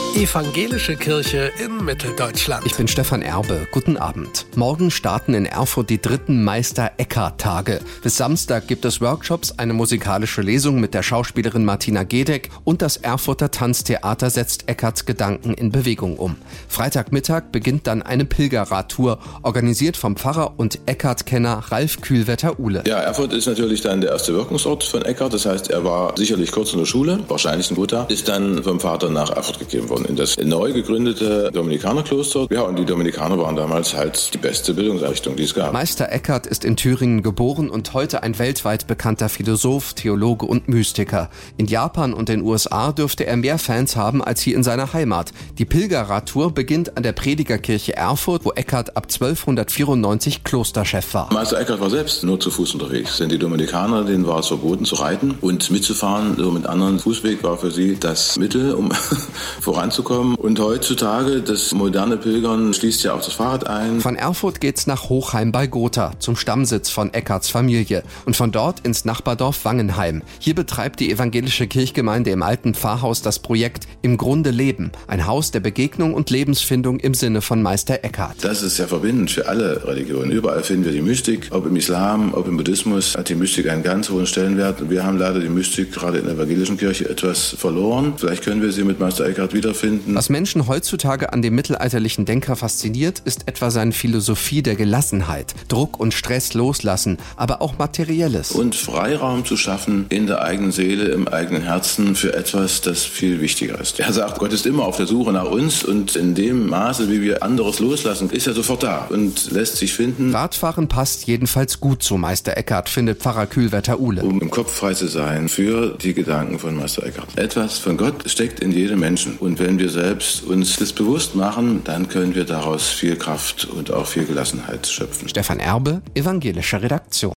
Evangelische Kirche in Mitteldeutschland. Ich bin Stefan Erbe. Guten Abend. Morgen starten in Erfurt die 3. Meister-Eckhart-Tage. Bis Samstag gibt es Workshops, eine musikalische Lesung mit der Schauspielerin Martina Gedeck und das Erfurter Tanztheater setzt Eckharts Gedanken in Bewegung um. Freitagmittag beginnt dann eine Pilgerradtour, organisiert vom Pfarrer und Eckhart-Kenner Ralf Kühlwetter-Uhle. Ja, Erfurt ist natürlich dann der erste Wirkungsort von Eckhart. Das heißt, er war sicherlich kurz in der Schule, wahrscheinlich in Gotha, ist dann vom Vater nach Erfurt gegeben worden, in das neu gegründete Dominikanerkloster. Ja, und die Dominikaner waren damals halt die beste Bildungseinrichtung, die es gab. Meister Eckhart ist in Thüringen geboren und heute ein weltweit bekannter Philosoph, Theologe und Mystiker. In Japan und den USA dürfte er mehr Fans haben als hier in seiner Heimat. Die Pilgerradtour beginnt an der Predigerkirche Erfurt, wo Eckhart ab 1294 Klosterchef war. Meister Eckhart war selbst nur zu Fuß unterwegs, denn die Dominikaner, denen war es verboten zu reiten und mitzufahren. So mit anderen Fußweg war für sie das Mittel, um voranzukommen. Und heutzutage, das moderne Pilgern schließt ja auch das Fahrrad ein. Von Erfurt geht's nach Hochheim bei Gotha, zum Stammsitz von Eckharts Familie. Und von dort ins Nachbardorf Wangenheim. Hier betreibt die evangelische Kirchgemeinde im alten Pfarrhaus das Projekt Im Grunde Leben. Ein Haus der Begegnung und Lebensfindung im Sinne von Meister Eckhart. Das ist ja verbindend für alle Religionen. Überall finden wir die Mystik. Ob im Islam, ob im Buddhismus hat die Mystik einen ganz hohen Stellenwert. Wir haben leider die Mystik gerade in der evangelischen Kirche etwas verloren. Vielleicht können wir sie mit Meister Eckhart wiederfinden. Was Menschen heutzutage an dem mittelalterlichen Denker fasziniert, ist etwa seine Philosophie der Gelassenheit. Druck und Stress loslassen, aber auch Materielles. Und Freiraum zu schaffen in der eigenen Seele, im eigenen Herzen für etwas, das viel wichtiger ist. Er sagt, Gott ist immer auf der Suche nach uns und in dem Maße, wie wir anderes loslassen, ist er sofort da und lässt sich finden. Radfahren passt jedenfalls gut zu Meister Eckhart, findet Pfarrer Kühlwetter-Uhle. Um im Kopf frei zu sein für die Gedanken von Meister Eckhart. Etwas von Gott steckt in jedem Menschen. Und wenn wir selbst uns das bewusst machen, dann können wir daraus viel Kraft und auch viel Gelassenheit schöpfen. Stefan Erbe, evangelische Redaktion.